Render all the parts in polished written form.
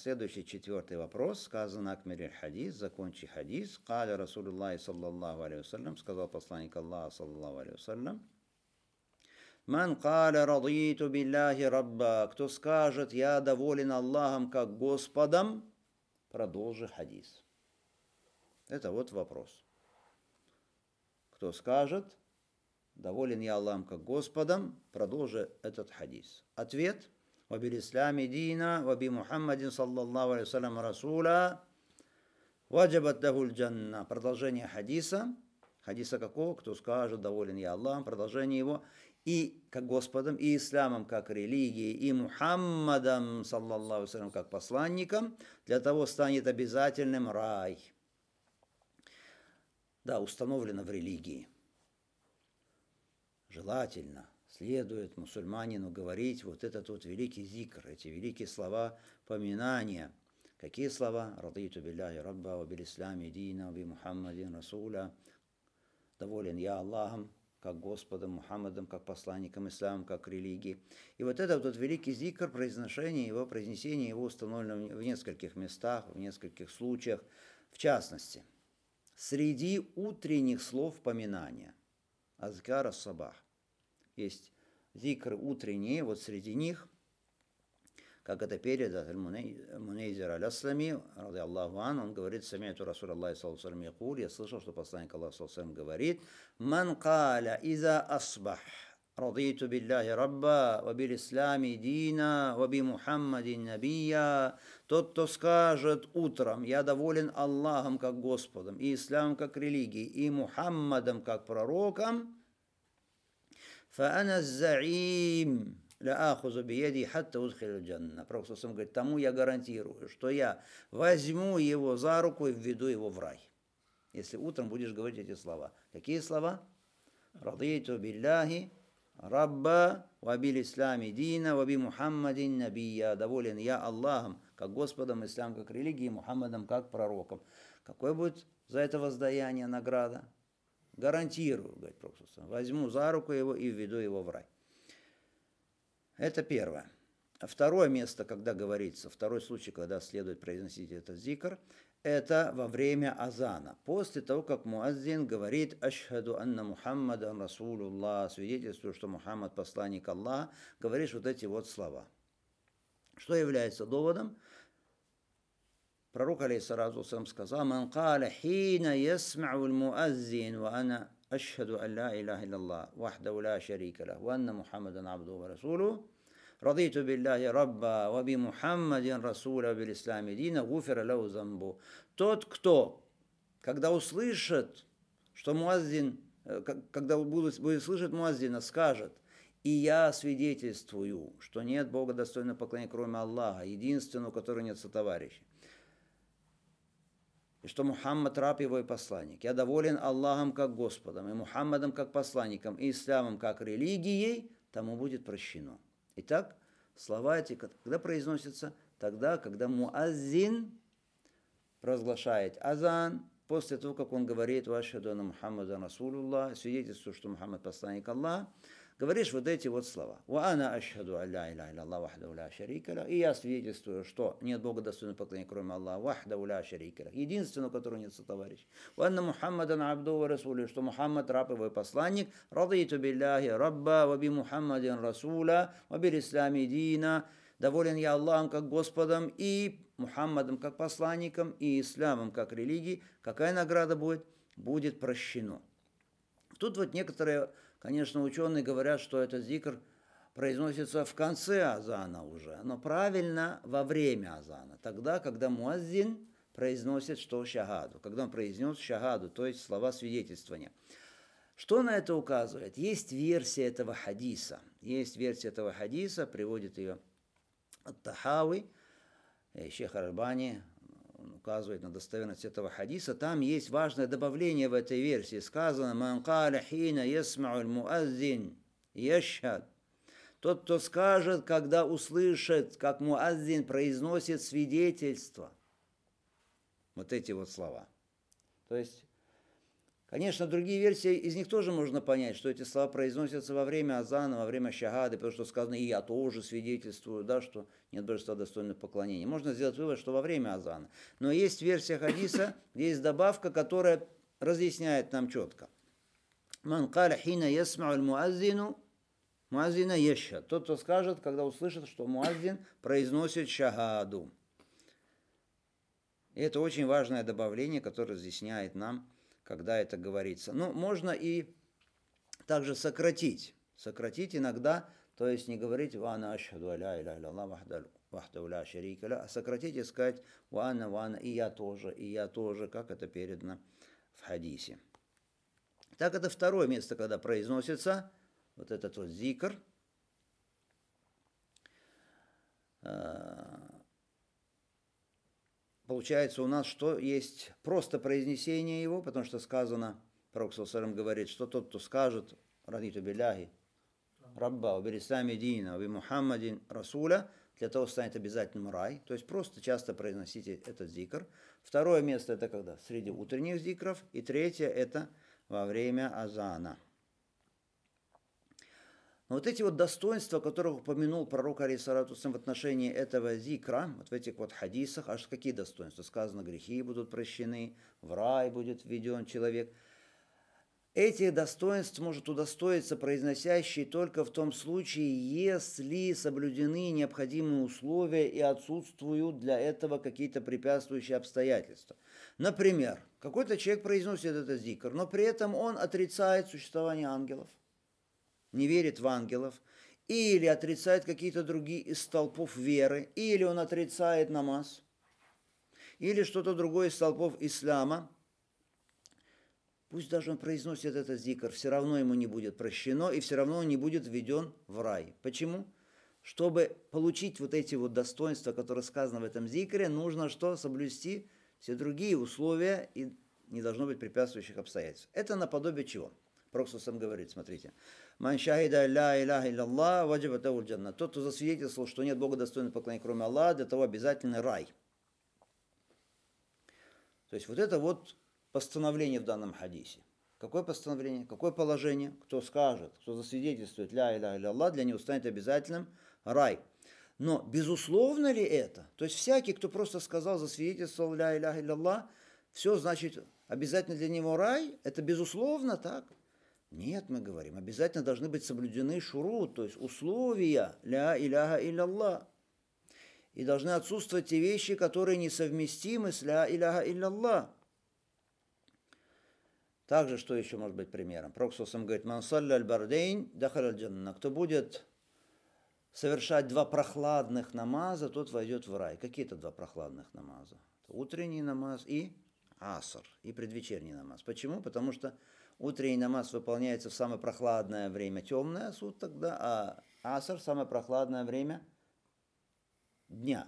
следующий четвертый вопрос. Сказано акмириль хадис, закончи хадис. Каля Расулуллахи саллаллаху алейхи вассалям, сказал посланник Аллаха саллаллаху алейхи вассалям. Ман каля радиту билляхи рабба, кто скажет, я доволен Аллахом как Господом, продолжи хадис. Это вот вопрос. Кто скажет, доволен я Аллахом как Господом, продолжи этот хадис. Ответ. Вабил ислами дина, ваби Мухаммадин саллаллаху алейхи вассалям расуля, ваджабат дахуль джанна. Продолжение хадиса. Хадиса какого? Кто скажет, доволен я Аллахом. Продолжение его. И как Господом, и исламом как религией, и Мухаммадом саллаллаху алейхи вассалям как посланником, для того станет обязательным рай. Да, установлено в религии. Желательно следует мусульманину говорить вот этот вот великий зикр, эти великие слова поминания. Какие слова? Радиту билляхи рабба, ва бил ислами дина, ва би Мухаммадин расуля. Доволен я Аллахом, как Господом, Мухаммадом, как посланником, исламом, как религии. И вот этот вот великий зикр, произнесение его установлено в нескольких местах, в нескольких случаях. В частности, среди утренних слов поминания, азкар ас-сабах, есть зикры утренние, вот среди них, как это передано Мунейзир аль-Аслами, ради Аллаху ан, он говорит, сами'ту Расулаллахи саллаллаху алейхи ва саллям, я слышал, что посланник Аллаха саллаллаху алейхи ва саллям говорит, ман каля иза асбах, радиту билляхи рабба, ва бил ислами дина, ва би Мухаммадин набия, тот, кто скажет утром, я доволен Аллахом как Господом, и исламом как религией, и Мухаммадом как пророком, فأنا الزعيم لا آخذ بيدي حتى أدخل الجنة. Пророк говорит, тому я гарантирую, что я возьму его за руку и введу его в рай. Если утром будешь говорить эти слова. Какие слова? Радиту билляхи рабба ва бил ислами дина ва би Мухаммадин набия. Доволен я Аллахом как Господом, ислам как религией, Мухаммадом как пророком. Какое будет за это воздаяние, награда? Гарантирую, говорит Пророк, возьму за руку его и введу его в рай. Это первое. Второе место, когда говорится, второй случай, когда следует произносить этот зикр, это во время азана. После того, как муаззин говорит «Ашхаду анна Мухаммадан Расулуллах», свидетельствует, что Мухаммад посланник Аллаха, говоришь вот эти вот слова. Что является доводом? Пророк, алейхиссалату вассалам, сказал, «Ман каля хина ясмa'у аль-муаззин, ва ана ашхаду ан ла илляха илляллах, вахдаху ла шарика лаху, ва анна Мухаммадан абдуху ва расулуху, радиту билляхи рабба, ва би Мухаммадин расуля, ва бил ислами дина, гуфира лаху замбу». Тот, кто, когда услышит, что муаззин, когда будет слышать муаззина, скажет, «И я свидетельствую, что нет Бога достойного поклонения, кроме Аллаха, единственного, у которого нет сотоварища, и что Мухаммад раб его и посланник. Я доволен Аллахом как Господом, и Мухаммадом как посланником, и исламом как религией, тому будет прощено». Итак, слова эти, когда произносятся? Тогда, когда муаззин провозглашает азан, после того, как он говорит «Вашхаду анна Мухаммадан Расулуллах», свидетельствует, что Мухаммад посланник Аллаха, говоришь вот эти вот слова. «Ва ана ашхаду ан ла илляха илляллах вахдаху ла шарика лаху». И я свидетельствую, что нет Бога достойного поклонения, кроме Аллаха, вахдаху ла шарика лаху, единственного, у которого нет сотоварища. «Ва анна Мухаммадан абдуху ва расулуху», что Мухаммад раб его и посланник. «Радиту билляхи рабба, ва би Мухаммадин расуля, ва бил ислами дина». Доволен я Аллахом как Господом, и Мухаммадом как посланником, и исламом как религией. Какая награда будет? Будет прощено. Тут вот некоторые, конечно, ученые говорят, что этот зикр произносится в конце азана уже, но правильно во время азана, тогда, когда муаззин произносит что? Шагаду, когда он произнес шагаду, то есть слова свидетельствования. Что на это указывает? Есть версия этого хадиса, приводит ее Ат-Тахави, Шейх Аль-Альбани указывает на достоверность этого хадиса. Там есть важное добавление в этой версии. Сказано: «Ман каля хина ясмa'у аль-муаззин яшхад». Тот, кто скажет, когда услышит, как муаззин произносит свидетельство. Вот эти вот слова. То есть, Конечно, другие версии, из них тоже можно понять, что эти слова произносятся во время азана, во время шахады, потому что сказано, и я тоже свидетельствую, да, что нет божества достойных поклонения. Можно сделать вывод, что во время азана. Но есть версия хадиса, где есть добавка, которая разъясняет нам четко. Ман каля хина ясмау аль-муаззину муаззина ешхад. Тот, кто скажет, когда услышит, что муаззин произносит шахаду. И это очень важное добавление, которое разъясняет нам, когда это говорится. Ну, можно и также сократить. Сократить иногда, то есть не говорить «Вана ашхаду аля иля илля вахдаху ла шарика ля», а сократить и сказать «Вана», и я тоже», как это передано в хадисе. Так, это второе место, когда произносится вот этот вот зикр. Получается у нас, что есть просто произнесение его, потому что сказано, пророк саллаллаху алейхи ва саллям говорит, что тот, кто скажет «Радиту билляхи рабба, уберисами дина, уби Мухаммадин расуля», для того станет обязательным рай. То есть просто часто произносите этот зикр. Второе место это когда? Среди утренних зикров. И третье это во время азана. Но вот эти вот достоинства, которых упомянул пророк алейхиссалату вассалям в отношении этого зикра, вот в этих вот хадисах, аж какие достоинства? Сказано, грехи будут прощены, в рай будет введен человек. Этих достоинств может удостоиться произносящий только в том случае, если соблюдены необходимые условия и отсутствуют для этого какие-то препятствующие обстоятельства. Например, какой-то человек произносит этот зикр, но при этом он отрицает существование ангелов, не верит в ангелов, или отрицает какие-то другие из столпов веры, или он отрицает намаз, или что-то другое из столпов ислама. Пусть даже он произносит этот зикр, все равно ему не будет прощено, и все равно он не будет введен в рай. Почему? Чтобы получить вот эти вот достоинства, которые сказаны в этом зикре, нужно что? Соблюсти все другие условия, и не должно быть препятствующих обстоятельств. Это наподобие чего? Пророк сам говорит, смотрите. «Ман шахида ля иляха илляллах ваджибат лаху аль-джанна». Тот, кто засвидетельствовал, что нет Бога достойного поклонения, кроме Аллаха, для того обязательный рай. То есть вот это вот постановление в данном хадисе. Какое постановление? Какое положение? Кто скажет, кто засвидетельствует ля иляха илляллах, для него станет обязательным рай. Но безусловно ли это? То есть всякий, кто просто сказал, засвидетельствовал ля иляха илляллах, все значит обязательно для него рай? Это безусловно так? Нет, мы говорим, обязательно должны быть соблюдены шурут, то есть условия ля иляха илляллах. И должны отсутствовать те вещи, которые несовместимы с ля иляха илляллах. Также, что еще может быть примером? Пророк сам говорит, «Ман салля аль-бардейн дахаль аль-джанна». Кто будет совершать два прохладных намаза, тот войдет в рай. Какие это два прохладных намаза? Утренний намаз и аср, и предвечерний намаз. Почему? Потому что утренний намаз выполняется в самое прохладное время, темное суток, да, а аср в самое прохладное время дня.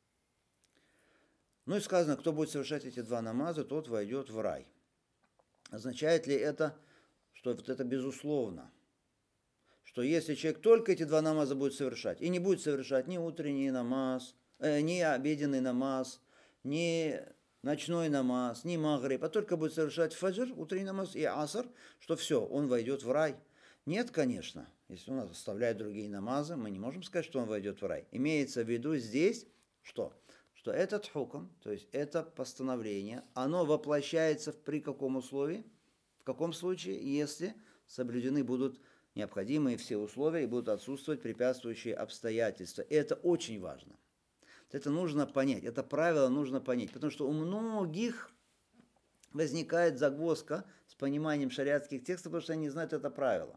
Ну и сказано, кто будет совершать эти два намаза, тот войдет в рай. Означает ли это, что вот это безусловно? Что если человек только эти два намаза будет совершать, и не будет совершать ни утренний намаз, ни обеденный намаз, ни ночной намаз, ни магриб, а только будет совершать фаджр, утренний намаз и аср, что все, он войдет в рай? Нет, конечно. Если он оставляет другие намазы, мы не можем сказать, что он войдет в рай. Имеется в виду здесь, что? Что этот хукм, то есть это постановление, оно воплощается при каком условии? В каком случае? Если соблюдены будут необходимые все условия и будут отсутствовать препятствующие обстоятельства. И это очень важно. Это нужно понять, это правило нужно понять, потому что у многих возникает загвоздка с пониманием шариатских текстов, потому что они не знают это правило.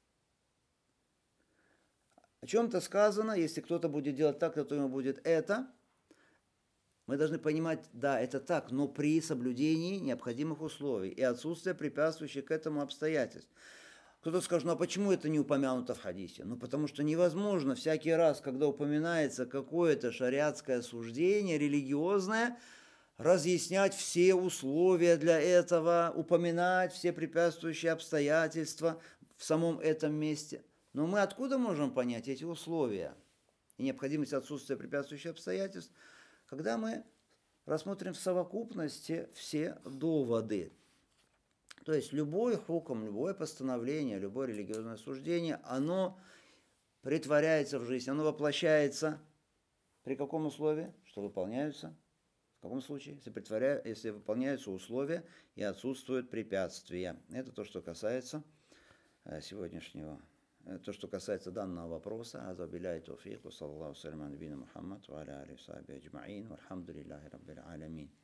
О чем-то сказано, если кто-то будет делать так, то ему будет это. Мы должны понимать, да, это так, но при соблюдении необходимых условий и отсутствия препятствующих к этому обстоятельств. Кто-то скажет, ну а почему это не упомянуто в хадисе? Ну потому что невозможно всякий раз, когда упоминается какое-то шариатское суждение, религиозное, разъяснять все условия для этого, упоминать все препятствующие обстоятельства в самом этом месте. Но мы откуда можем понять эти условия и необходимость отсутствия препятствующих обстоятельств, когда мы рассмотрим в совокупности все доводы. То есть любой хукм, любое постановление, любое религиозное суждение, оно претворяется в жизнь, оно воплощается при каком условии? Что выполняются? В каком случае? Если выполняются условия и отсутствуют препятствия. Это то, что касается сегодняшнего, то, что касается данного вопроса. Азабилляхи тауфик, ва саллаллаху салям аля набийина Мухаммад, ва аля алихи ва сахбихи аджмаин, вальхамдулиллахи раббил аламин.